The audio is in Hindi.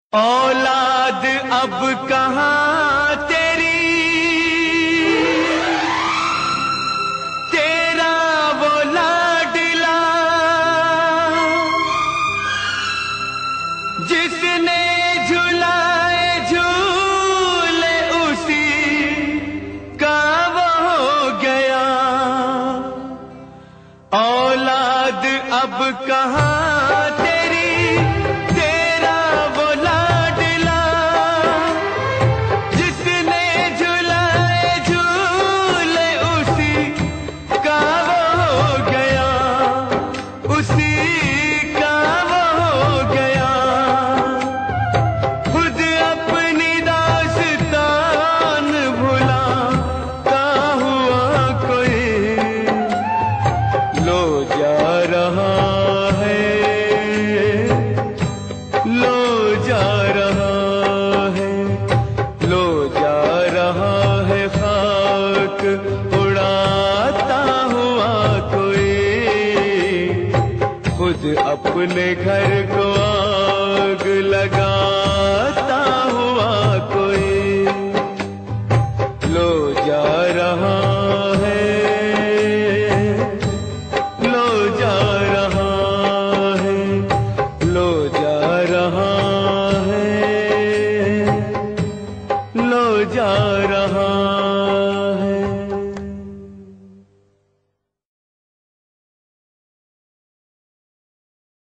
औलाद अब कहाँ तेरी, तेरा वो लाडला जिसने झुलाए झूले उसी का वो हो गया। औलाद अब कहाँ तेरी, तेरा वो लाडला जिसने झुलाए झूले उसी का वो हो गया, उसी का वो हो गया। खुद अपनी दास्तान भुलाता हुआ कोई लो जा रहा है, लो जा रहा है, लो जा रहा है खाक उड़ाता हुआ कोई, खुद अपने घर को आग लगाता हुआ कोई लो जा रहा